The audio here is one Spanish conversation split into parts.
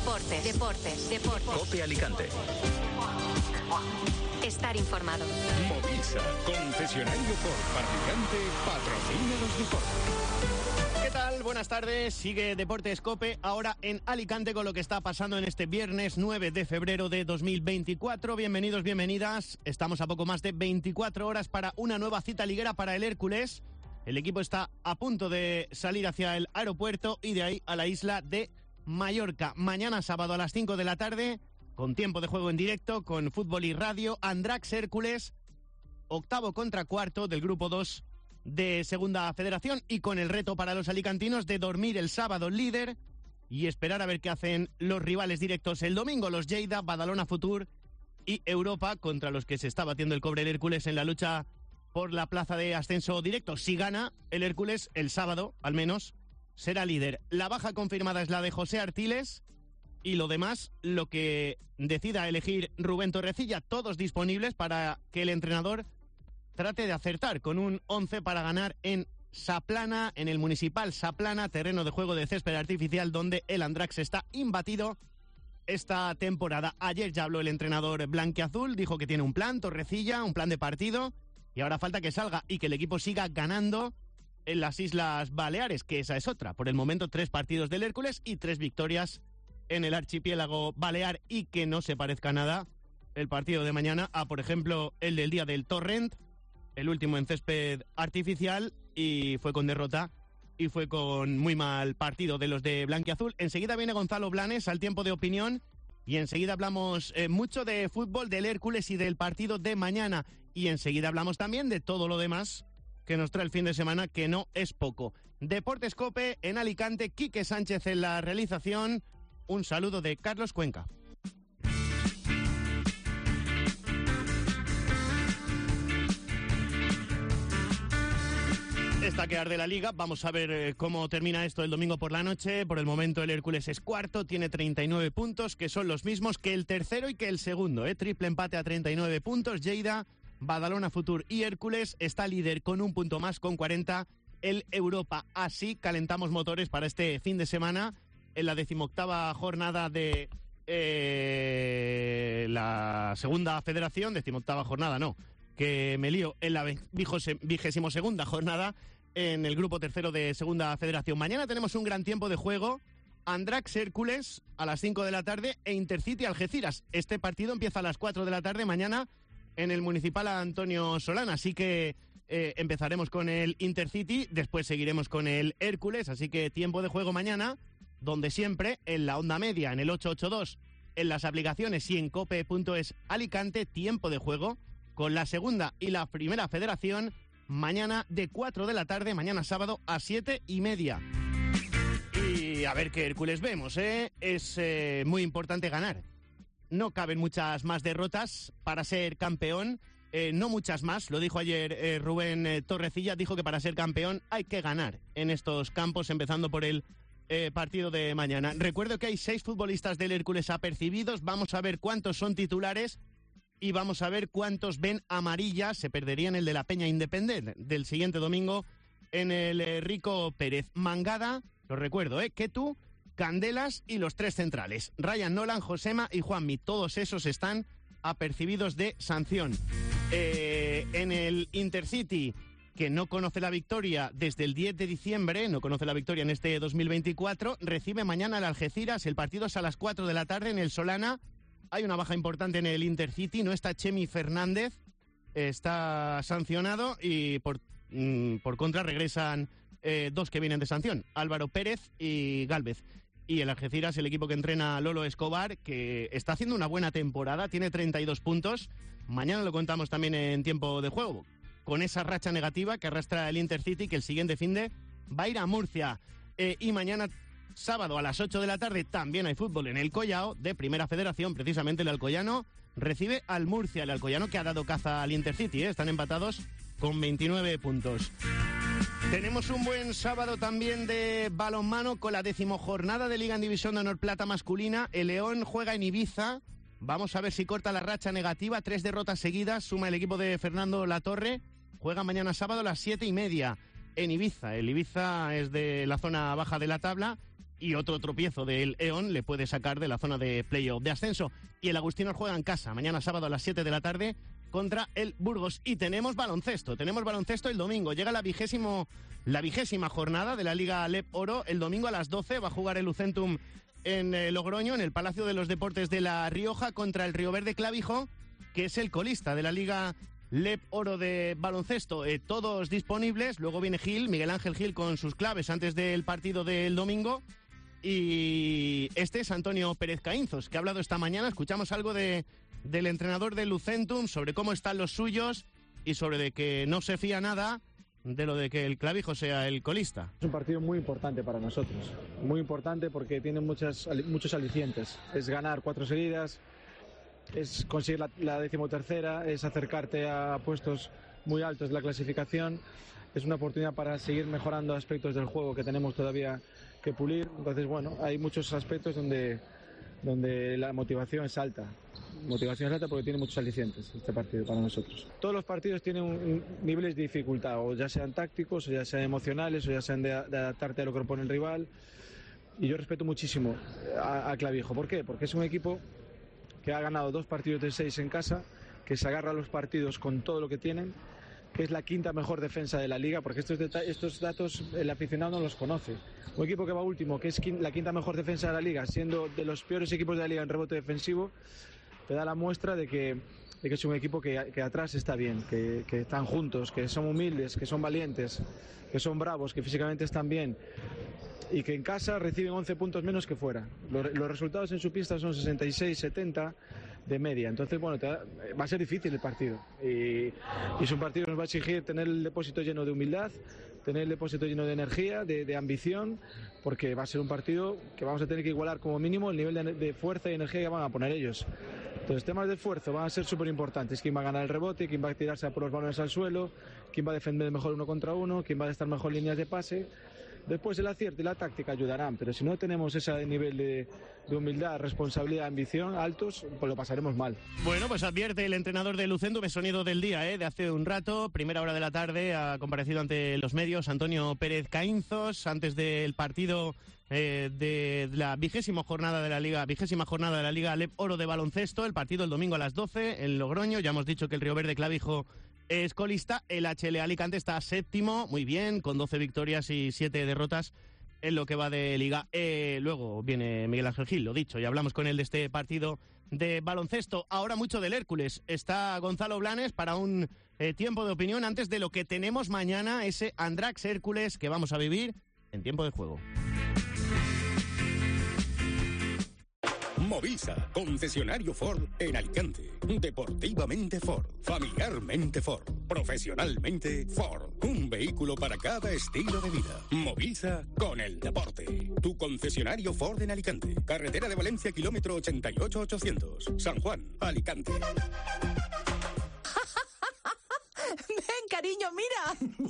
Deportes. COPE Alicante. Estar informado. Movisa, concesionario Ford fabricante, patrocina los deportes. ¿Qué tal? Buenas tardes. Sigue Deportes COPE ahora en Alicante con lo que está pasando en este viernes 9 de febrero de 2024. Bienvenidos, bienvenidas. Estamos a poco más de 24 horas para una nueva cita liguera para el Hércules. El equipo está a punto de salir hacia el aeropuerto y de ahí a la isla de Mallorca. Mañana sábado a las 5 de la tarde, con tiempo de juego en directo, con fútbol y radio, Andrax Hércules, octavo contra cuarto del grupo 2 de Segunda Federación, y con el reto para los alicantinos de dormir el sábado líder y esperar a ver qué hacen los rivales directos el domingo, los Lleida, Badalona Futur y Europa, contra los que se está batiendo el cobre el Hércules en la lucha por la plaza de ascenso directo. Si gana el Hércules el sábado, al menos, será líder. La baja confirmada es la de José Artiles y lo demás, lo que decida elegir Rubén Torrecilla, todos disponibles para que el entrenador trate de acertar con un 11 para ganar en Saplana, en el Municipal Saplana, terreno de juego de césped artificial donde el Andrax está imbatido esta temporada. Ayer ya habló el entrenador blanquiazul, dijo que tiene un plan, Torrecilla, un plan de partido, y ahora falta que salga y que el equipo siga ganando en las Islas Baleares, que esa es otra. Por el momento 3 partidos del Hércules y 3 victorias en el archipiélago balear, y que no se parezca nada el partido de mañana a, por ejemplo, el del día del Torrent, el último en césped artificial, y fue con derrota y fue con muy mal partido de los de blanquiazul. Enseguida viene Gonzalo Blanes al tiempo de opinión y enseguida hablamos mucho de fútbol, del Hércules y del partido de mañana, y enseguida hablamos también de todo lo demás que nos trae el fin de semana, que no es poco. Deportes COPE en Alicante, Quique Sánchez en la realización. Un saludo de Carlos Cuenca. Está que arde la liga. Vamos a ver cómo termina esto el domingo por la noche. Por el momento el Hércules es cuarto, tiene 39 puntos, que son los mismos que el tercero y que el segundo. Triple empate a 39 puntos. Lleida, Badalona Futur y Hércules está líder con un punto más, con 40 el Europa. Así calentamos motores para este fin de semana en la 18ª jornada de la Segunda Federación. 18ª jornada no, que me lío, en la 22ª jornada en el grupo tercero de Segunda Federación. Mañana tenemos un gran tiempo de juego. Andrax Hércules a las 5 de la tarde e Intercity Algeciras. Este partido empieza a las 4 de la tarde mañana en el Municipal Antonio Solana, así que empezaremos con el Intercity, después seguiremos con el Hércules, así que tiempo de juego mañana, donde siempre, en la onda media, en el 882, en las aplicaciones y en cope.es Alicante, tiempo de juego con la Segunda y la Primera Federación, mañana de 4 de la tarde, mañana sábado a 7:30. Y a ver qué Hércules vemos, es muy importante ganar. No caben muchas más derrotas para ser campeón, no muchas más. Lo dijo ayer Rubén Torrecilla, dijo que para ser campeón hay que ganar en estos campos, empezando por el partido de mañana. Recuerdo que hay 6 futbolistas del Hércules apercibidos. Vamos a ver cuántos son titulares y vamos a ver cuántos ven amarilla. Se perderían el de la Peña Independiente del siguiente domingo en el Rico Pérez. Mangada, lo recuerdo, Ketu, Candelas y los 3 centrales, Ryan Nolan, Josema y Juanmi. Todos esos están apercibidos de sanción. En el Intercity, que no conoce la victoria desde el 10 de diciembre, no conoce la victoria en este 2024, recibe mañana al Algeciras. El partido es a las 4 de la tarde en el Solana. Hay una baja importante en el Intercity, no está Chemi Fernández, está sancionado, y por contra regresan 2 que vienen de sanción, Álvaro Pérez y Gálvez. Y el Algeciras, el equipo que entrena Lolo Escobar, que está haciendo una buena temporada, tiene 32 puntos. Mañana lo contamos también en tiempo de juego, con esa racha negativa que arrastra el Intercity, que el siguiente finde va a ir a Murcia. Y mañana sábado a las 8 de la tarde también hay fútbol en el Collao de Primera Federación. Precisamente el Alcoyano recibe al Murcia, el Alcoyano que ha dado caza al Intercity, están empatados con 29 puntos. Tenemos un buen sábado también de balonmano con la 10ª jornada de Liga en División de Honor Plata masculina. El León juega en Ibiza. Vamos a ver si corta la racha negativa. 3 derrotas seguidas suma el equipo de Fernando Latorre. Juega mañana sábado a las 7:30 en Ibiza. El Ibiza es de la zona baja de la tabla y otro tropiezo del Eón le puede sacar de la zona de playoff de ascenso. Y el Agustinos juega en casa mañana sábado a las 7 de la tarde contra el Burgos. Y tenemos baloncesto el domingo. Llega la vigésima jornada de la Liga LEP Oro. El domingo a las 12 va a jugar el Lucentum en Logroño, en el Palacio de los Deportes de La Rioja, contra el Río Verde Clavijo, que es el colista de la Liga LEP Oro de baloncesto. Todos disponibles. Luego viene Miguel Ángel Gil, con sus claves antes del partido del domingo. Y este es Antonio Pérez Caínzos, que ha hablado esta mañana. Escuchamos algo del entrenador del Lucentum sobre cómo están los suyos y sobre de que no se fía nada de lo de que el Clavijo sea el colista. Es un partido muy importante para nosotros, muy importante porque tiene muchos alicientes. Es ganar 4 seguidas, es conseguir la 13ª, es acercarte a puestos muy altos de la clasificación. Es una oportunidad para seguir mejorando aspectos del juego que tenemos todavía que pulir. Entonces, bueno, hay muchos aspectos donde la motivación es alta. Motivación es alta porque tiene muchos alicientes este partido para nosotros. Todos los partidos tienen niveles de dificultad, o ya sean tácticos, o ya sean emocionales, o ya sean de adaptarte a lo que propone el rival. Y yo respeto muchísimo a Clavijo. ¿Por qué? Porque es un equipo que ha ganado 2 partidos de 6 en casa, que se agarra a los partidos con todo lo que tienen, que es la 5ª mejor defensa de la liga, porque estos datos el aficionado no los conoce. Un equipo que va último, que es la 5ª mejor defensa de la liga, siendo de los peores equipos de la liga en rebote defensivo, te da la muestra de que es un equipo que atrás está bien, que están juntos, que son humildes, que son valientes, que son bravos, que físicamente están bien, y que en casa reciben 11 puntos menos que fuera. Los resultados en su pista son 66-70 de media. Entonces, bueno, va a ser difícil el partido. Y es un partido que nos va a exigir tener el depósito lleno de humildad, tener el depósito lleno de energía, de ambición, porque va a ser un partido que vamos a tener que igualar como mínimo el nivel de fuerza y energía que van a poner ellos. Entonces, temas de esfuerzo van a ser súper importantes. ¿Quién va a ganar el rebote? ¿Quién va a tirarse por los balones al suelo? ¿Quién va a defender mejor 1 contra 1? ¿Quién va a estar mejor en líneas de pase? Después el acierto y la táctica ayudarán, pero si no tenemos ese nivel de humildad, responsabilidad, ambición altos, pues lo pasaremos mal. Bueno, pues advierte el entrenador de Lucentum, es sonido del día, de hace un rato, 1:00 de la tarde, ha comparecido ante los medios Antonio Pérez Caínzos, antes del partido de la 20ª jornada de la Liga LEP Oro de baloncesto, el partido el domingo a las 12 en Logroño. Ya hemos dicho que el Río Verde Clavijo es colista, el HL Alicante está 7º, muy bien, con 12 victorias y 7 derrotas en lo que va de liga. Luego viene Miguel Ángel Gil, lo dicho, y hablamos con él de este partido de baloncesto. Ahora mucho del Hércules. Está Gonzalo Blanes para un tiempo de opinión antes de lo que tenemos mañana, ese Andrax Hércules que vamos a vivir en tiempo de juego. Movisa, concesionario Ford en Alicante. Deportivamente Ford, familiarmente Ford, profesionalmente Ford. Un vehículo para cada estilo de vida. Movisa con el deporte. Tu concesionario Ford en Alicante. Carretera de Valencia, kilómetro 88-800. San Juan, Alicante. Ven, cariño, mira.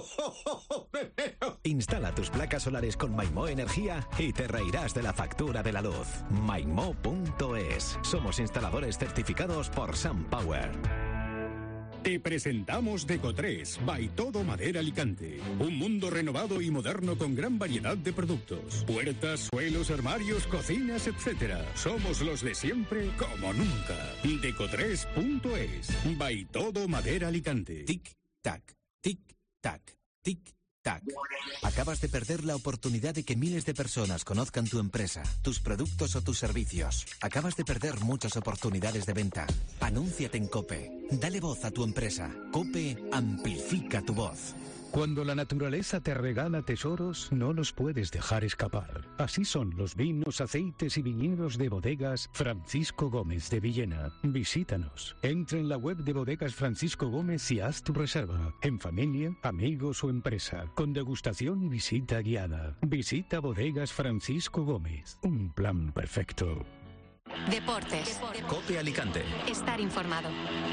Instala tus placas solares con Maimó Energía y te reirás de la factura de la luz. Maimó.es. Somos instaladores certificados por SunPower. Te presentamos Deco3 by Todo Madera Alicante. Un mundo renovado y moderno con gran variedad de productos. Puertas, suelos, armarios, cocinas, etc. Somos los de siempre como nunca. Deco3.es by Todo Madera Alicante. Tic-tac, tic-tac, tic-tac. Acabas de perder la oportunidad de que miles de personas conozcan tu empresa, tus productos o tus servicios. Acabas de perder muchas oportunidades de venta. Anúnciate en COPE. Dale voz a tu empresa. COPE amplifica tu voz. Cuando la naturaleza te regala tesoros, no los puedes dejar escapar. Así son los vinos, aceites y viñedos de Bodegas Francisco Gómez de Villena. Visítanos. Entra en la web de Bodegas Francisco Gómez y haz tu reserva. En familia, amigos o empresa. Con degustación y visita guiada. Visita Bodegas Francisco Gómez. Un plan perfecto. Deportes. COPE Alicante. Estar informado.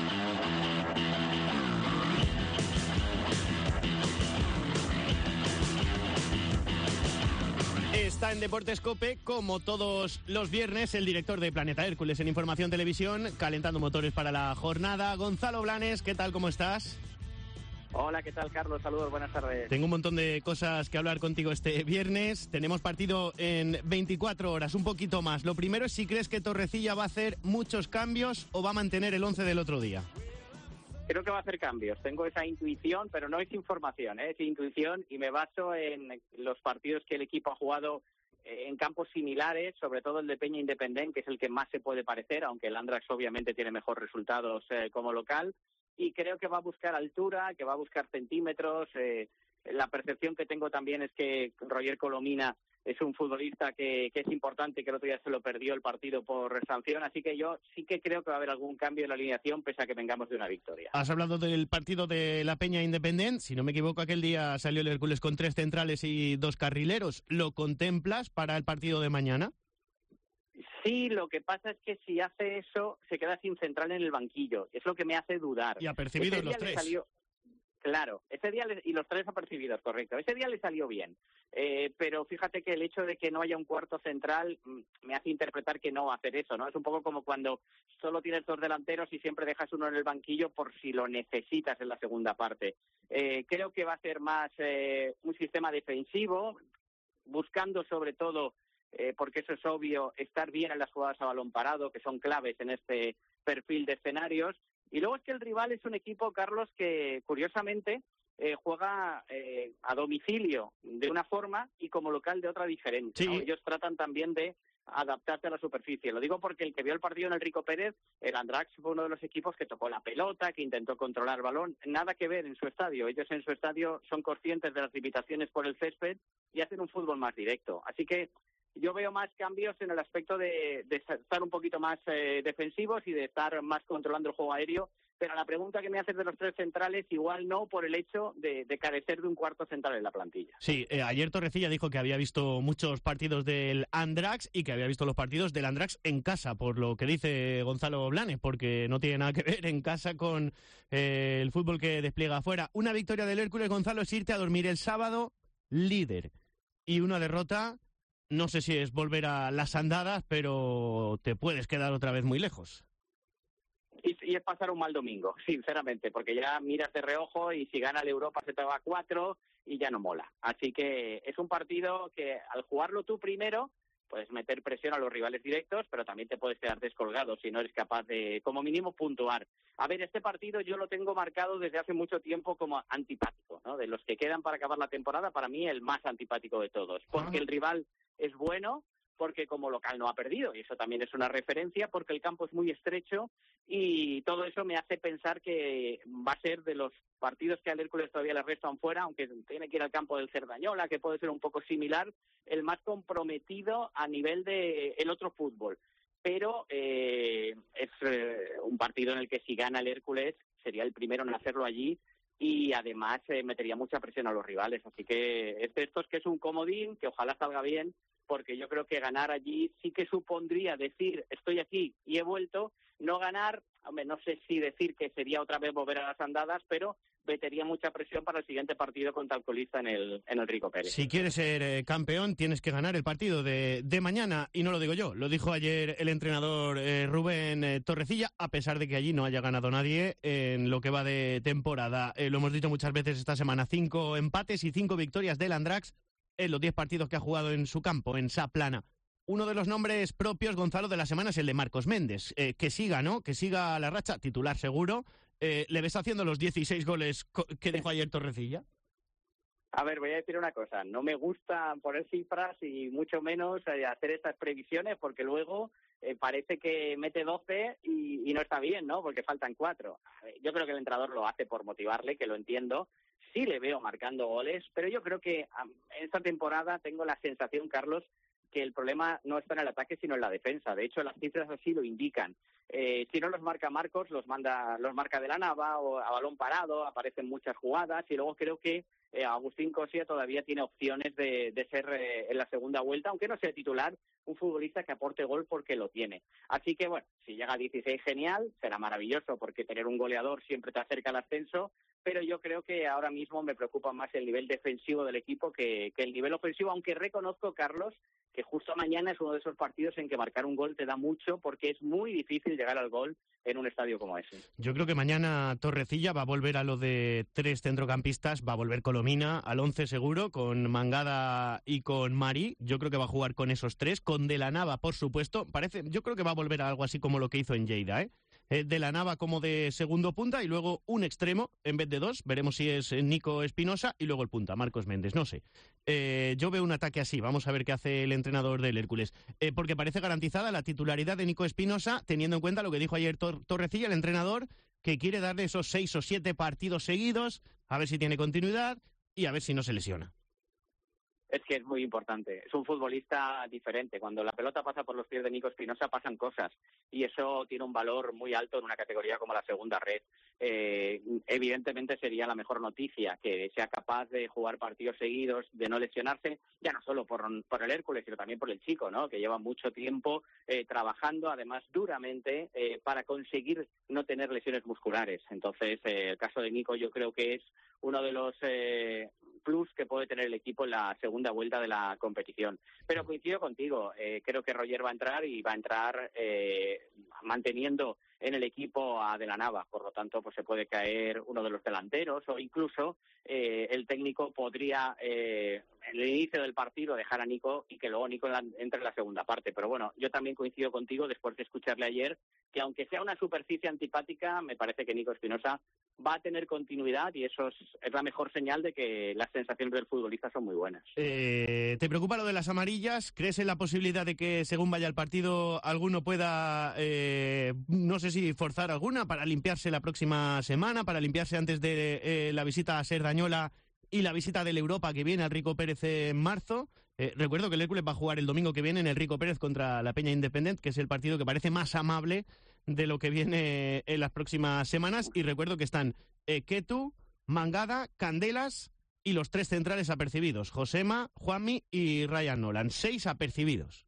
Está en Deportes COPE, como todos los viernes, el director de Planeta Hércules en Información Televisión, calentando motores para la jornada. Gonzalo Blanes, ¿qué tal? ¿Cómo estás? Hola, ¿qué tal, Carlos? Saludos, buenas tardes. Tengo un montón de cosas que hablar contigo este viernes. Tenemos partido en 24 horas, un poquito más. Lo primero es si crees que Torrecilla va a hacer muchos cambios o va a mantener el 11 del otro día. Creo que va a hacer cambios. Tengo esa intuición, pero no es información, es intuición, y me baso en los partidos que el equipo ha jugado en campos similares, sobre todo el de Peña Independent, que es el que más se puede parecer, aunque el Andrax obviamente tiene mejores resultados como local. Y creo que va a buscar altura, que va a buscar centímetros. La percepción que tengo también es que Roger Colomina es un futbolista que es importante, que el otro día se lo perdió el partido por sanción, así que yo sí que creo que va a haber algún cambio en la alineación, pese a que vengamos de una victoria. Has hablado del partido de la Peña Independent. Si no me equivoco, aquel día salió el Hércules con 3 centrales y 2 carrileros. ¿Lo contemplas para el partido de mañana? Sí, lo que pasa es que si hace eso, se queda sin central en el banquillo. Es lo que me hace dudar. Y apercibidos los 3. Claro, ese día y los 3 apercibidos, correcto. Ese día le salió bien, pero fíjate que el hecho de que no haya un cuarto central me hace interpretar que no va a hacer eso, ¿no? Es un poco como cuando solo tienes 2 delanteros y siempre dejas uno en el banquillo por si lo necesitas en la segunda parte. Creo que va a ser más un sistema defensivo, buscando sobre todo, porque eso es obvio, estar bien en las jugadas a balón parado, que son claves en este perfil de escenarios. Y luego es que el rival es un equipo, Carlos, que curiosamente juega a domicilio de una forma y como local de otra diferente, ¿no? Sí. Ellos tratan también de adaptarse a la superficie. Lo digo porque el que vio el partido en el Rico Pérez, el Andrax fue uno de los equipos que tocó la pelota, que intentó controlar el balón. Nada que ver en su estadio. Ellos en su estadio son conscientes de las limitaciones por el césped y hacen un fútbol más directo. Así que yo veo más cambios en el aspecto de estar un poquito más defensivos y de estar más controlando el juego aéreo, pero la pregunta que me haces de los 3 centrales, igual no, por el hecho de carecer de un cuarto central en la plantilla. Sí, ayer Torrecilla dijo que había visto muchos partidos del Andrax y que había visto los partidos del Andrax en casa, por lo que dice Gonzalo Blanes, porque no tiene nada que ver en casa con el fútbol que despliega afuera. Una victoria del Hércules, Gonzalo, es irte a dormir el sábado líder, y una derrota, no sé si es volver a las andadas, pero te puedes quedar otra vez muy lejos. Y es pasar un mal domingo, sinceramente, porque ya miras de reojo y si gana el Europa se te va a 4 y ya no mola. Así que es un partido que al jugarlo tú primero puedes meter presión a los rivales directos, pero también te puedes quedar descolgado si no eres capaz de, como mínimo, puntuar. A ver, este partido yo lo tengo marcado desde hace mucho tiempo como antipático, ¿no? De los que quedan para acabar la temporada, para mí el más antipático de todos, porque el rival es bueno, porque como local no ha perdido, y eso también es una referencia, porque el campo es muy estrecho, y todo eso me hace pensar que va a ser de los partidos que al Hércules todavía le restan fuera, aunque tiene que ir al campo del Cerdañola, que puede ser un poco similar, el más comprometido a nivel de el otro fútbol. Pero es un partido en el que si gana el Hércules sería el primero en hacerlo allí, y además metería mucha presión a los rivales. Así que esto es que es un comodín, que ojalá salga bien, porque yo creo que ganar allí sí que supondría decir estoy aquí y he vuelto. No ganar, hombre, no sé si decir que sería otra vez volver a las andadas, pero metería mucha presión para el siguiente partido contra el colista en el Rico Pérez. Si quieres ser campeón, tienes que ganar el partido de mañana, y no lo digo yo, lo dijo ayer el entrenador Rubén Torrecilla, a pesar de que allí no haya ganado nadie en lo que va de temporada. Lo hemos dicho muchas veces esta semana, 5 empates y 5 victorias del Andrax en los 10 partidos que ha jugado en su campo, en Sa Plana. Uno de los nombres propios, Gonzalo, de la semana es el de Marcos Méndez. Que siga, ¿no? Que siga la racha, titular seguro. ¿Le ves haciendo los 16 goles que dijo ayer Torrecilla? A ver, voy a decir una cosa. No me gusta poner cifras y mucho menos hacer estas previsiones, porque luego parece que mete 12 y no está bien, ¿no? Porque faltan 4. Yo creo que el entrenador lo hace por motivarle, que lo entiendo. Sí le veo marcando goles, pero yo creo que en esta temporada tengo la sensación, Carlos, que el problema no está en el ataque, sino en la defensa. De hecho, las cifras así lo indican. Si no los marca Marcos, los marca de la Nava o a balón parado, aparecen muchas jugadas, y luego creo que Agustín Cosia todavía tiene opciones de ser en la segunda vuelta, aunque no sea titular, un futbolista que aporte gol porque lo tiene. Así que, bueno, si llega a 16, genial, será maravilloso, porque tener un goleador siempre te acerca al ascenso, pero yo creo que ahora mismo me preocupa más el nivel defensivo del equipo que el nivel ofensivo, aunque reconozco, Carlos, que justo mañana es uno de esos partidos en que marcar un gol te da mucho, porque es muy difícil llegar al gol en un estadio como ese. Yo creo que mañana Torrecilla va a volver a lo de 3 centrocampistas, va a volver Colomina al 11 seguro, con Mangada y con Mari. Yo creo que va a jugar con esos 3, con De la Nava, por supuesto. Yo creo que va a volver a algo así como lo que hizo en Lleida, De la Nava como de segundo punta y luego un extremo en vez de 2. Veremos si es Nico Espinosa y luego el punta, Marcos Méndez, no sé. Yo veo un ataque así, vamos a ver qué hace el entrenador del Hércules. Porque parece garantizada la titularidad de Nico Espinosa, teniendo en cuenta lo que dijo ayer Torrecilla, el entrenador, que quiere darle esos 6 o 7 partidos seguidos, a ver si tiene continuidad y a ver si no se lesiona. Es que es muy importante. Es un futbolista diferente. Cuando la pelota pasa por los pies de Nico Espinosa pasan cosas y eso tiene un valor muy alto en una categoría como la segunda red. Evidentemente sería la mejor noticia que sea capaz de jugar partidos seguidos, de no lesionarse, ya no solo por el Hércules, sino también por el chico, ¿no? Que lleva mucho tiempo trabajando, además duramente, para conseguir no tener lesiones musculares. Entonces, el caso de Nico yo creo que es uno de los plus que puede tener el equipo en la segunda vuelta de la competición. Pero coincido contigo, creo que Roger va a entrar y va a entrar manteniendo en el equipo a De la Nava, por lo tanto pues se puede caer uno de los delanteros o incluso el técnico podría en el inicio del partido dejar a Nico y que luego Nico entre en la segunda parte, pero bueno, yo también coincido contigo después de escucharle ayer que aunque sea una superficie antipática, me parece que Nico Espinosa va a tener continuidad y eso es la mejor señal de que las sensaciones del futbolista son muy buenas. ¿Te preocupa lo de las amarillas? ¿Crees en la posibilidad de que según vaya el partido alguno pueda, no sé si forzar alguna para limpiarse la próxima semana, para limpiarse antes de la visita a Cerdañola y la visita del Europa que viene al Rico Pérez en marzo? Recuerdo que el Hércules va a jugar el domingo que viene en el Rico Pérez contra la Peña Independent, que es el partido que parece más amable de lo que viene en las próximas semanas. Y recuerdo que están Ketu, Mangada, Candelas y los 3 centrales apercibidos, Josema, Juanmi y Ryan Nolan. 6 apercibidos.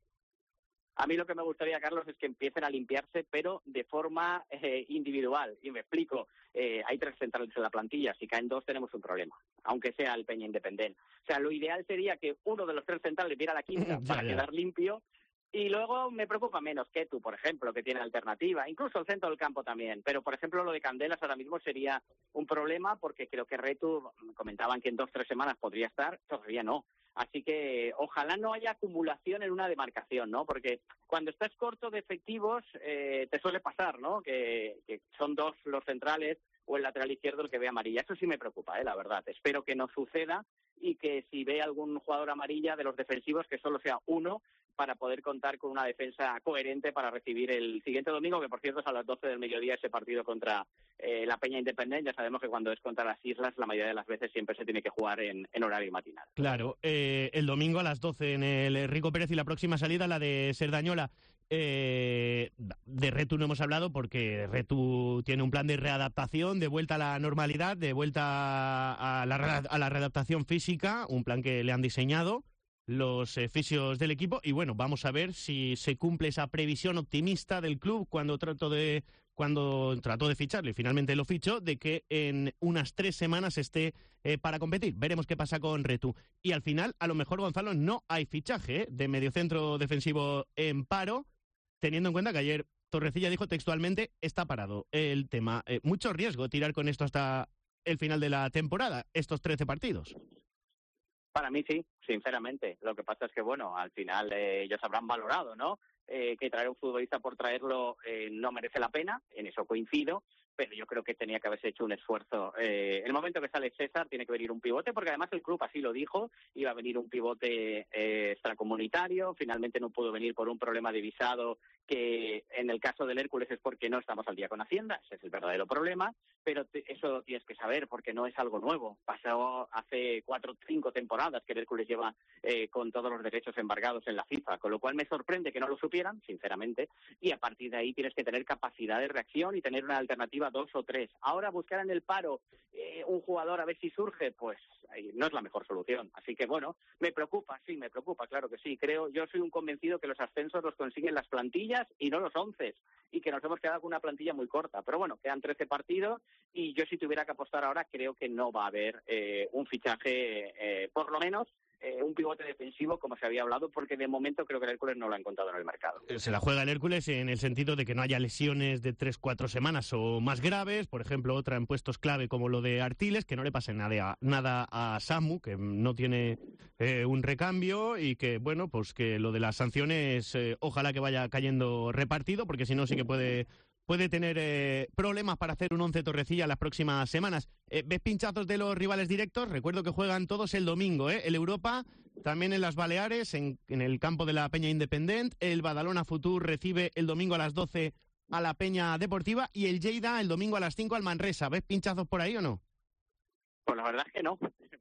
A mí lo que me gustaría, Carlos, es que empiecen a limpiarse, pero de forma individual. Y me explico, hay 3 centrales en la plantilla, si caen 2 tenemos un problema, aunque sea el Peña Independent. O sea, lo ideal sería que uno de los 3 centrales viera la quinta para quedar limpio, y luego me preocupa menos que tú, por ejemplo, que tiene alternativa, incluso el centro del campo también. Pero, por ejemplo, lo de Candelas ahora mismo sería un problema porque creo que Retu, comentaban que en 2-3 semanas podría estar, todavía no. Así que ojalá no haya acumulación en una demarcación, ¿no? Porque cuando estás corto de efectivos te suele pasar, ¿no? Que son 2 los centrales o el lateral izquierdo el que ve amarilla. Eso sí me preocupa, la verdad. Espero que no suceda y que si ve algún jugador amarilla de los defensivos que solo sea uno para poder contar con una defensa coherente para recibir el siguiente domingo, que por cierto es a las 12 del mediodía ese partido contra la Peña Independent. Ya sabemos que cuando es contra las Islas, la mayoría de las veces siempre se tiene que jugar en horario matinal. Claro, el domingo a las 12 en el Rico Pérez y la próxima salida la de Cerdañola. De Retu no hemos hablado porque Retu tiene un plan de readaptación, de vuelta a la normalidad, de vuelta a la readaptación física, un plan que le han diseñado los fisios del equipo y bueno, vamos a ver si se cumple esa previsión optimista del club cuando trató de ficharle y finalmente lo fichó, de que en unas 3 semanas esté para competir. Veremos qué pasa con Retu. Y al final, a lo mejor, Gonzalo, no hay fichaje de mediocentro defensivo en paro, teniendo en cuenta que ayer Torrecilla dijo textualmente, está parado el tema. Mucho riesgo tirar con esto hasta el final de la temporada, estos 13 partidos. Para mí sí, sinceramente. Lo que pasa es que, bueno, al final ellos habrán valorado, ¿no? Que traer a un futbolista por traerlo no merece la pena, en eso coincido, pero yo creo que tenía que haberse hecho un esfuerzo. En el momento que sale César tiene que venir un pivote, porque además el club así lo dijo, iba a venir un pivote extracomunitario, finalmente no pudo venir por un problema de visado, que en el caso del Hércules es porque no estamos al día con Hacienda, ese es el verdadero problema, pero eso tienes que saber porque no es algo nuevo. Pasó hace 4 o 5 temporadas que el Hércules lleva con todos los derechos embargados en la FIFA, con lo cual me sorprende que no lo supieran, sinceramente, y a partir de ahí tienes que tener capacidad de reacción y tener una alternativa 2 o 3. Ahora buscar en el paro un jugador a ver si surge, pues no es la mejor solución. Así que bueno, me preocupa, claro que sí. Yo soy un convencido que los ascensos los consiguen las plantillas y no los 11, y que nos hemos quedado con una plantilla muy corta. Pero bueno, quedan 13 partidos y yo si tuviera que apostar ahora creo que no va a haber un fichaje, por lo menos un pivote defensivo como se había hablado, porque de momento creo que el Hércules no lo ha encontrado en el mercado. Se la juega el Hércules en el sentido de que no haya lesiones de 3-4 semanas o más graves, por ejemplo, otra en puestos clave como lo de Artiles, que no le pase nada a Samu, que no tiene un recambio, y que, bueno, pues que lo de las sanciones ojalá que vaya cayendo repartido, porque si no sí que puede tener problemas para hacer un 11 Torrecilla las próximas semanas. ¿Ves pinchazos de los rivales directos? Recuerdo que juegan todos el domingo, el Europa, también en las Baleares, en el campo de la Peña Independent. El Badalona Futur recibe el domingo a las 12 a la Peña Deportiva, y el Lleida el domingo a las 5 al Manresa. ¿Ves pinchazos por ahí o no? Pues la verdad es que no.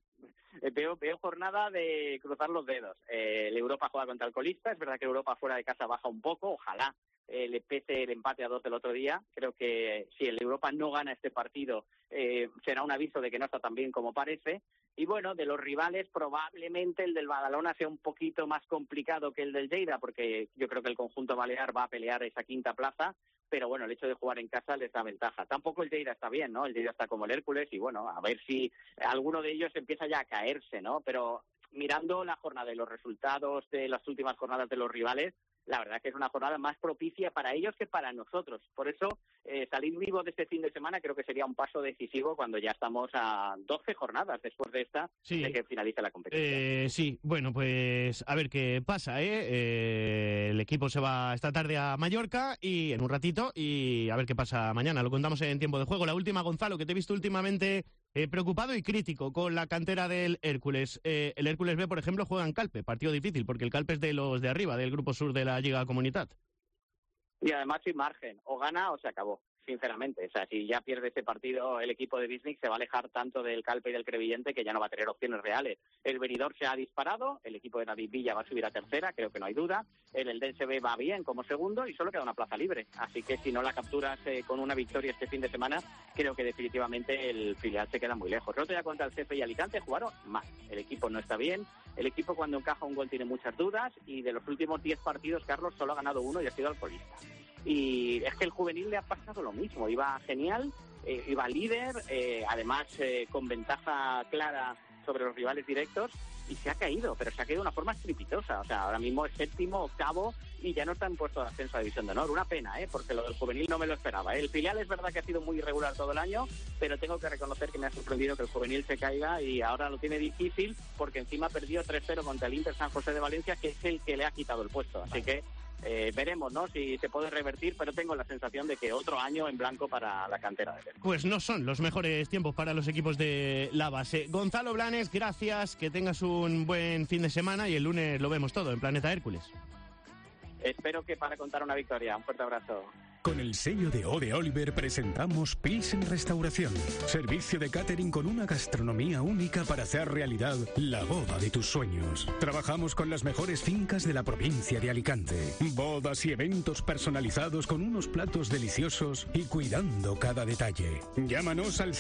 Veo jornada de cruzar los dedos. El Europa juega contra el colista. Es verdad que Europa fuera de casa baja un poco. Ojalá le pese el empate a 2 del otro día. Creo que si el Europa no gana este partido, será un aviso de que no está tan bien como parece. Y bueno, de los rivales, probablemente el del Badalona sea un poquito más complicado que el del Lleida, porque yo creo que el conjunto balear va a pelear esa quinta plaza. Pero bueno, el hecho de jugar en casa les da ventaja. Tampoco el Lleida está bien, ¿no? El Lleida está como el Hércules y bueno, a ver si alguno de ellos empieza ya a caerse, ¿no? Pero mirando la jornada y los resultados de las últimas jornadas de los rivales, la verdad es que es una jornada más propicia para ellos que para nosotros. Por eso, salir vivo de este fin de semana creo que sería un paso decisivo cuando ya estamos a 12 jornadas después de esta, de que finalice la competición. Sí, bueno, pues a ver qué pasa, el equipo se va esta tarde a Mallorca y en un ratito, y a ver qué pasa mañana. Lo contamos en tiempo de juego. La última, Gonzalo, que te he visto últimamente preocupado y crítico con la cantera del Hércules. El Hércules B, por ejemplo, juega en Calpe, partido difícil, porque el Calpe es de los de arriba, del grupo sur de la Lliga Comunitat. Y además sin margen, o gana o se acabó, sinceramente. O sea, si ya pierde este partido el equipo de Bisnic, se va a alejar tanto del Calpe y del Crevillente que ya no va a tener opciones reales. El Benidorm se ha disparado, el equipo de David Villa va a subir a tercera, creo que no hay duda. El Eldense B va bien como segundo y solo queda una plaza libre. Así que si no la capturas con una victoria este fin de semana, creo que definitivamente el filial se queda muy lejos. El otro día contra el CF y Alicante jugaron mal. El equipo no está bien. El equipo cuando encaja un gol tiene muchas dudas y de los últimos 10 partidos, Carlos solo ha ganado uno y ha sido alcoholista. Y es que el juvenil le ha pasado lo mismo, iba genial, iba líder, además con ventaja clara sobre los rivales directos y se ha caído, pero se ha caído de una forma estrepitosa. O sea, ahora mismo es séptimo, octavo y ya no está en puesto de ascenso a División de Honor. Una pena, porque lo del juvenil no me lo esperaba. El filial es verdad que ha sido muy irregular todo el año, pero tengo que reconocer que me ha sorprendido que el juvenil se caiga y ahora lo tiene difícil porque encima perdió 3-0 contra el Inter San José de Valencia, que es el que le ha quitado el puesto. Así que veremos, ¿no?, si se puede revertir, pero tengo la sensación de que otro año en blanco para la cantera de Hércules. Pues no son los mejores tiempos para los equipos de la base. Gonzalo Blanes, gracias, que tengas un buen fin de semana y el lunes lo vemos todo en Planeta Hércules. Espero que para contar una victoria. Un fuerte abrazo. Con el sello de Ode Oliver presentamos Pilsen Restauración. Servicio de catering con una gastronomía única para hacer realidad la boda de tus sueños. Trabajamos con las mejores fincas de la provincia de Alicante. Bodas y eventos personalizados con unos platos deliciosos y cuidando cada detalle. Llámanos al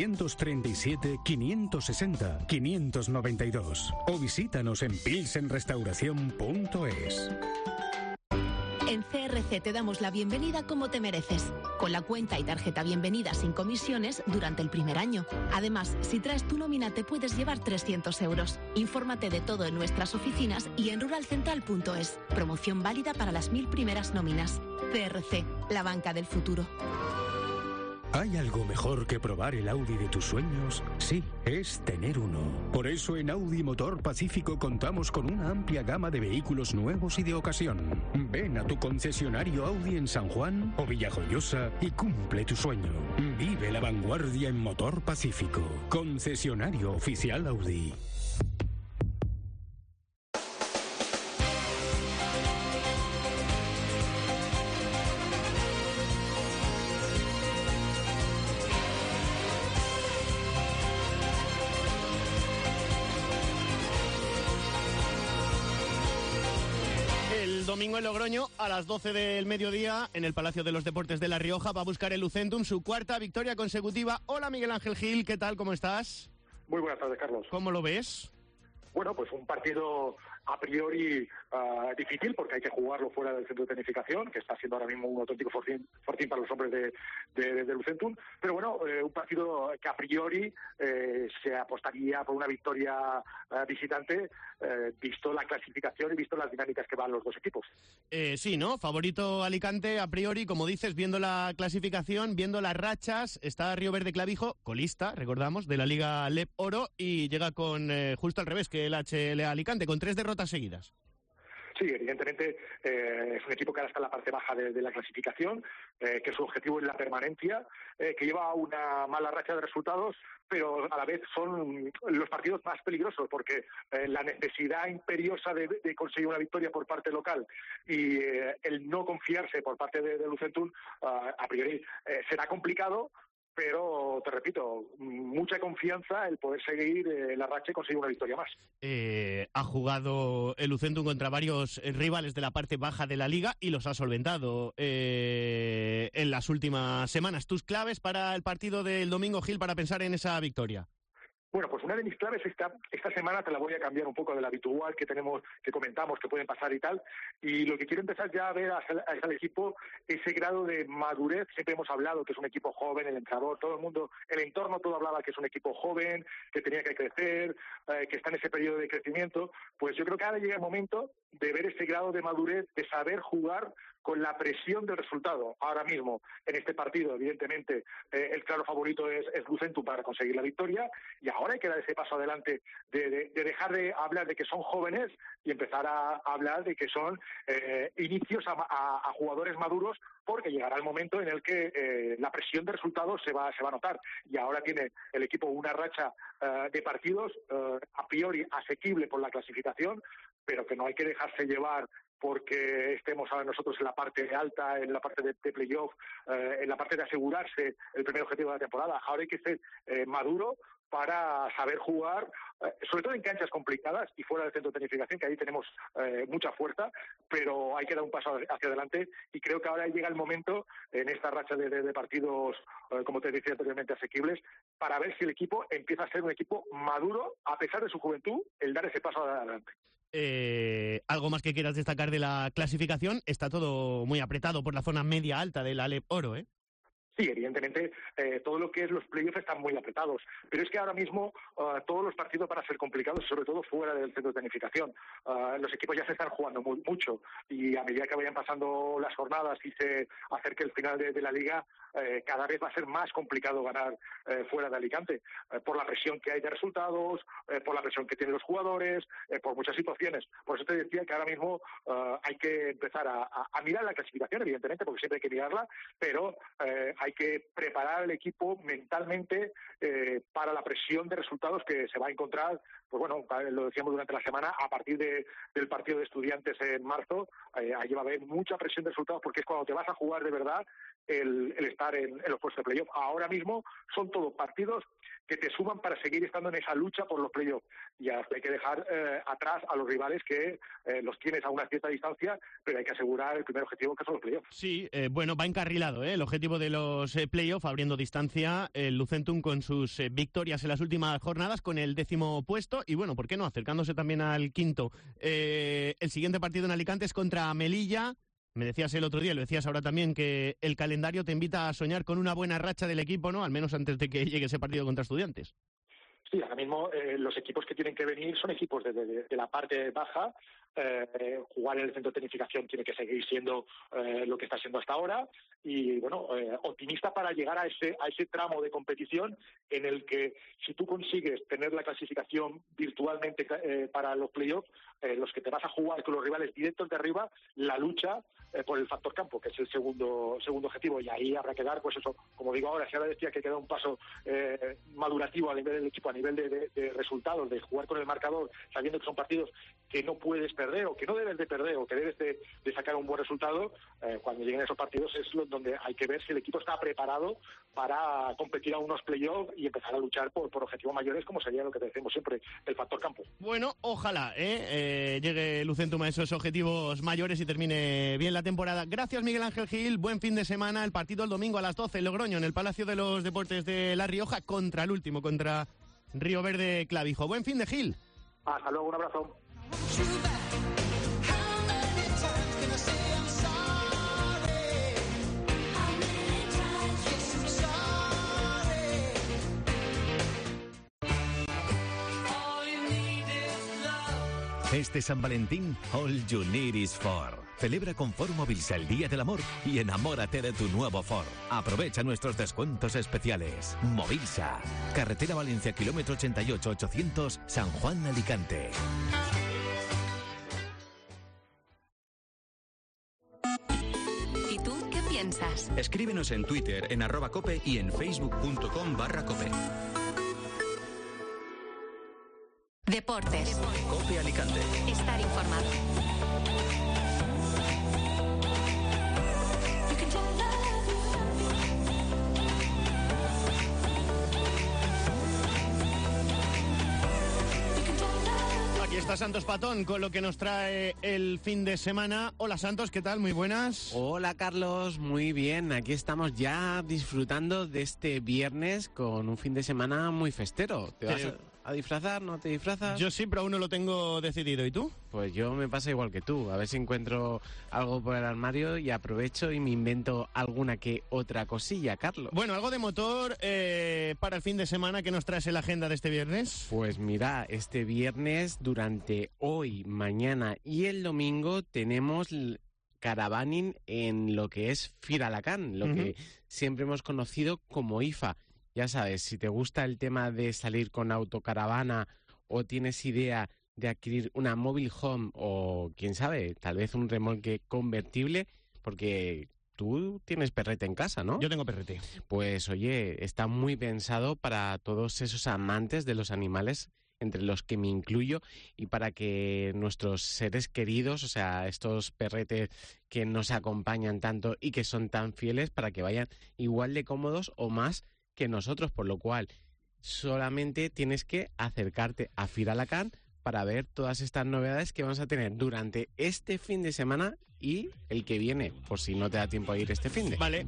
637-560-592 o visítanos en pilsenrestauración.es. En CRC te damos la bienvenida como te mereces, con la cuenta y tarjeta bienvenida sin comisiones durante el primer año. Además, si traes tu nómina te puedes llevar 300 euros. Infórmate de todo en nuestras oficinas y en ruralcentral.es. Promoción válida para las 1000 primeras nóminas. CRC, la banca del futuro. ¿Hay algo mejor que probar el Audi de tus sueños? Sí, es tener uno. Por eso en Audi Motor Pacífico contamos con una amplia gama de vehículos nuevos y de ocasión. Ven a tu concesionario Audi en San Juan o Villajoyosa y cumple tu sueño. Vive la vanguardia en Motor Pacífico. Concesionario oficial Audi. Domingo en Logroño, a las 12 del mediodía, en el Palacio de los Deportes de La Rioja, va a buscar el Lucentum su cuarta victoria consecutiva. Hola, Miguel Ángel Gil, ¿qué tal? ¿Cómo estás? Muy buenas tardes, Carlos. ¿Cómo lo ves? Bueno, pues un partido a priori difícil, porque hay que jugarlo fuera del centro de tecnificación, que está siendo ahora mismo un auténtico fortín para los hombres de Lucentum, pero bueno, un partido que a priori se apostaría por una victoria visitante, visto la clasificación y visto las dinámicas que van los dos equipos. Sí, ¿no? Favorito Alicante a priori, como dices, viendo la clasificación, viendo las rachas, está Río Verde Clavijo, colista, recordamos, de la Liga LEP Oro, y llega con justo al revés que el HLA Alicante, con 3 derrotas seguidas. Sí, evidentemente es un equipo que ahora está en la parte baja de la clasificación, que su objetivo es la permanencia, que lleva una mala racha de resultados, pero a la vez son los partidos más peligrosos, porque la necesidad imperiosa de conseguir una victoria por parte local y el no confiarse por parte de Lucentum, a priori será complicado. Pero, te repito, mucha confianza el poder seguir la racha y conseguir una victoria más. Ha jugado el Lucentum contra varios rivales de la parte baja de la liga y los ha solventado en las últimas semanas. ¿Tus claves para el partido del domingo, Gil, para pensar en esa victoria? Bueno, pues una de mis claves esta semana te la voy a cambiar un poco de la habitual que tenemos, que comentamos, que pueden pasar y tal. Y lo que quiero empezar ya a ver al equipo, ese grado de madurez. Siempre hemos hablado que es un equipo joven, el entrenador, todo el mundo, el entorno todo hablaba que es un equipo joven, que tenía que crecer, que está en ese periodo de crecimiento. Pues yo creo que ahora llega el momento de ver ese grado de madurez, de saber jugar con la presión del resultado. Ahora mismo, en este partido, evidentemente, el claro favorito es Lucentum para conseguir la victoria, y ahora hay que dar ese paso adelante de dejar de hablar de que son jóvenes y empezar a hablar de que son inicios a jugadores maduros, porque llegará el momento en el que la presión de resultados se va a notar. Y ahora tiene el equipo una racha de partidos a priori asequible por la clasificación, pero que no hay que dejarse llevar porque estemos ahora nosotros en la parte alta, en la parte de playoff, en la parte de asegurarse el primer objetivo de la temporada. Ahora hay que ser maduro para saber jugar, sobre todo en canchas complicadas y fuera del centro de tecnificación, que ahí tenemos mucha fuerza, pero hay que dar un paso hacia adelante, y creo que ahora llega el momento, en esta racha de partidos, como te decía anteriormente, asequibles, para ver si el equipo empieza a ser un equipo maduro, a pesar de su juventud, el dar ese paso adelante. ¿Algo más que quieras destacar de la clasificación? Está todo muy apretado por la zona media-alta de la LEP Oro, ¿eh? Sí, evidentemente todo lo que es los playoffs están muy apretados, pero es que ahora mismo todos los partidos van a ser complicados, sobre todo fuera del centro de tecnificación. Los equipos ya se están jugando mucho, y a medida que vayan pasando las jornadas y se acerque el final de la liga, cada vez va a ser más complicado ganar fuera de Alicante, por la presión que hay de resultados, por la presión que tienen los jugadores, por muchas situaciones. Por eso te decía que ahora mismo hay que empezar a mirar la clasificación, evidentemente, porque siempre hay que mirarla, pero hay que preparar al equipo mentalmente para la presión de resultados que se va a encontrar, pues bueno, lo decíamos durante la semana, a partir del partido de Estudiantes en marzo. Ahí va a haber mucha presión de resultados, porque es cuando te vas a jugar de verdad el estar en los puestos de playoff. Ahora mismo son todos partidos que te suman para seguir estando en esa lucha por los playoffs, y hay que dejar atrás a los rivales que los tienes a una cierta distancia, pero hay que asegurar el primer objetivo, que son los playoffs. Sí, bueno, va encarrilado el objetivo de los playoffs, abriendo distancia el Lucentum con sus victorias en las últimas jornadas, con el 10º puesto, y bueno, ¿por qué no? Acercándose también al 5º. El siguiente partido en Alicante es contra Melilla. Me decías el otro día, lo decías ahora también, que el calendario te invita a soñar con una buena racha del equipo, ¿no? Al menos antes de que llegue ese partido contra Estudiantes. Sí, ahora mismo los equipos que tienen que venir son equipos de la parte baja. Jugar en el centro de tecnificación tiene que seguir siendo lo que está siendo hasta ahora, y bueno, optimista para llegar a ese tramo de competición en el que, si tú consigues tener la clasificación virtualmente para los playoffs, los que te vas a jugar con los rivales directos de arriba, la lucha por el factor campo, que es el segundo objetivo, y ahí habrá que dar, pues eso, como digo ahora, si ahora decía que queda un paso madurativo a nivel del equipo, a nivel de resultados, de jugar con el marcador, sabiendo que son partidos que no puedes perder, o que no debes de perder, o que debes de sacar un buen resultado, cuando lleguen esos partidos es donde hay que ver si el equipo está preparado para competir a unos playoffs y empezar a luchar por objetivos mayores, como sería lo que decimos siempre, el factor campo. Bueno, ojalá llegue Lucentum a esos objetivos mayores y termine bien la temporada. Gracias, Miguel Ángel Gil, buen fin de semana. El partido el domingo a las 12 en Logroño, en el Palacio de los Deportes de La Rioja, contra el último, contra Río Verde Clavijo. Buen fin de, Gil. Hasta luego, un abrazo. Este San Valentín, all you need is Ford. Celebra con Ford Mobilsa el Día del Amor y enamórate de tu nuevo Ford. Aprovecha nuestros descuentos especiales. Mobilsa. Carretera Valencia, kilómetro 88-800, San Juan, Alicante. ¿Y tú qué piensas? Escríbenos en Twitter, en @cope y en facebook.com/cope. Deportes. Cope Alicante. Estar informado. Aquí está Santos Patón con lo que nos trae el fin de semana. Hola Santos, ¿qué tal? Muy buenas. Hola Carlos, muy bien. Aquí estamos ya disfrutando de este viernes con un fin de semana muy festero. ¿Te vas a disfrazar? ¿No te disfrazas? Yo sí, pero aún no lo tengo decidido. ¿Y tú? Pues yo me pasa igual que tú. A ver si encuentro algo por el armario y aprovecho y me invento alguna que otra cosilla, Carlos. Bueno, algo de motor para el fin de semana. ¿Qué nos traes en la agenda de este viernes? Pues mira, este viernes, durante hoy, mañana y el domingo, tenemos caravaning en lo que es Firalacán, lo que siempre hemos conocido como IFA. Ya sabes, si te gusta el tema de salir con autocaravana o tienes idea de adquirir una mobile home o, quién sabe, tal vez un remolque convertible, porque tú tienes perrete en casa, ¿no? Yo tengo perrete. Pues oye, está muy pensado para todos esos amantes de los animales, entre los que me incluyo, y para que nuestros seres queridos, o sea, estos perretes que nos acompañan tanto y que son tan fieles, para que vayan igual de cómodos o más que nosotros, por lo cual solamente tienes que acercarte a Firalacán para ver todas estas novedades que vamos a tener durante este fin de semana y el que viene, por si no te da tiempo a ir este fin de. Vale.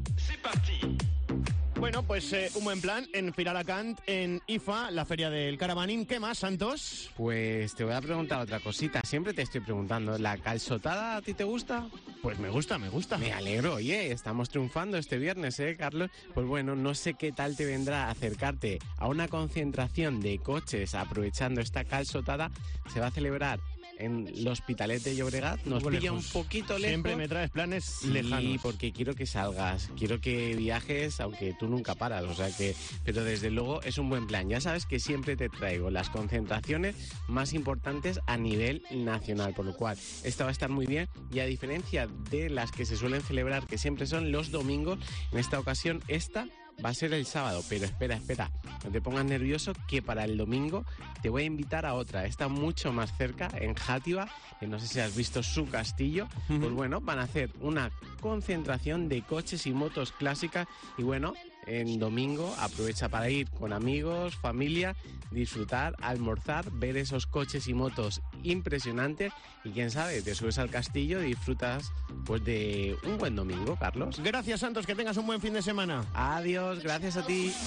Bueno, pues un buen plan en Firalacán, en IFA, la feria del caravaning. ¿Qué más, Santos? Pues te voy a preguntar otra cosita. Siempre te estoy preguntando, ¿la calzotada a ti te gusta? Pues me gusta. Me alegro, oye, estamos triunfando este viernes, Carlos? Pues bueno, no sé qué tal te vendrá acercarte a una concentración de coches aprovechando esta calzotada. Se va a celebrar en el Hospitalet de Llobregat. Nos pilla un poquito lejos. Siempre me traes planes lejanos. Sí, porque quiero que salgas, quiero que viajes, aunque tú nunca paras, o sea que... Pero desde luego es un buen plan. Ya sabes que siempre te traigo las concentraciones más importantes a nivel nacional, por lo cual esta va a estar muy bien. Y a diferencia de las que se suelen celebrar, que siempre son los domingos, en esta ocasión esta va a ser el sábado, pero espera, no te pongas nervioso, que para el domingo te voy a invitar a otra. Está mucho más cerca, en Játiva, que no sé si has visto su castillo. Pues bueno, van a hacer una concentración de coches y motos clásicas y bueno, en domingo aprovecha para ir con amigos, familia, disfrutar, almorzar, ver esos coches y motos impresionantes y quién sabe, te subes al castillo y disfrutas pues de un buen domingo, Carlos. Gracias, Santos, que tengas un buen fin de semana. Adiós, gracias a ti.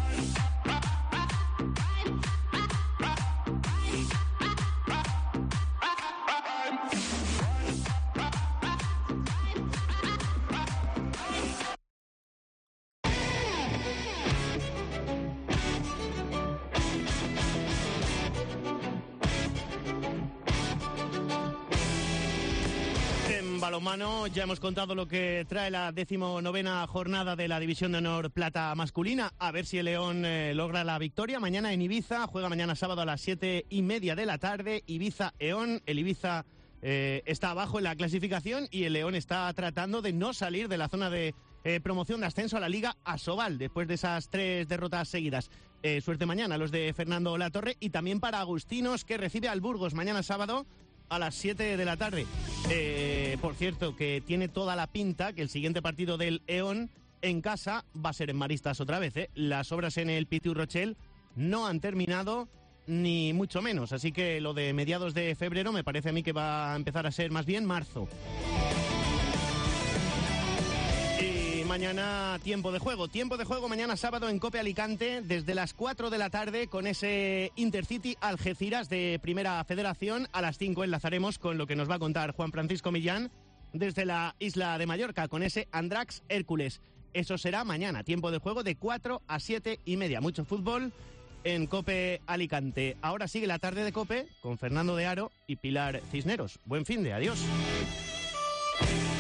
Balonmano, ya hemos contado lo que trae la 19ª jornada de la División de Honor Plata masculina. A ver si el León logra la victoria. Mañana en Ibiza, juega mañana sábado a las 7:30 de la tarde. Ibiza-Eón. El Ibiza está abajo en la clasificación y el León está tratando de no salir de la zona de promoción de ascenso a la Liga Asobal después de esas 3 derrotas seguidas. Suerte mañana los de Fernando Latorre y también para Agustinos, que recibe al Burgos mañana sábado a las 7 de la tarde. Por cierto, que tiene toda la pinta que el siguiente partido del Eón en casa va a ser en Maristas otra vez. Las obras en el Pitiu Rochelle no han terminado, ni mucho menos. Así que lo de mediados de febrero me parece a mí que va a empezar a ser más bien marzo. Mañana tiempo de juego mañana sábado en Cope Alicante desde las 4 de la tarde con ese Intercity Algeciras de Primera Federación. A las 5 enlazaremos con lo que nos va a contar Juan Francisco Millán desde la isla de Mallorca con ese Andrax Hércules. Eso será mañana, tiempo de juego de 4 a 7:30. Mucho fútbol en COPE Alicante. Ahora sigue la tarde de COPE con Fernando de Aro y Pilar Cisneros. Buen fin de, adiós.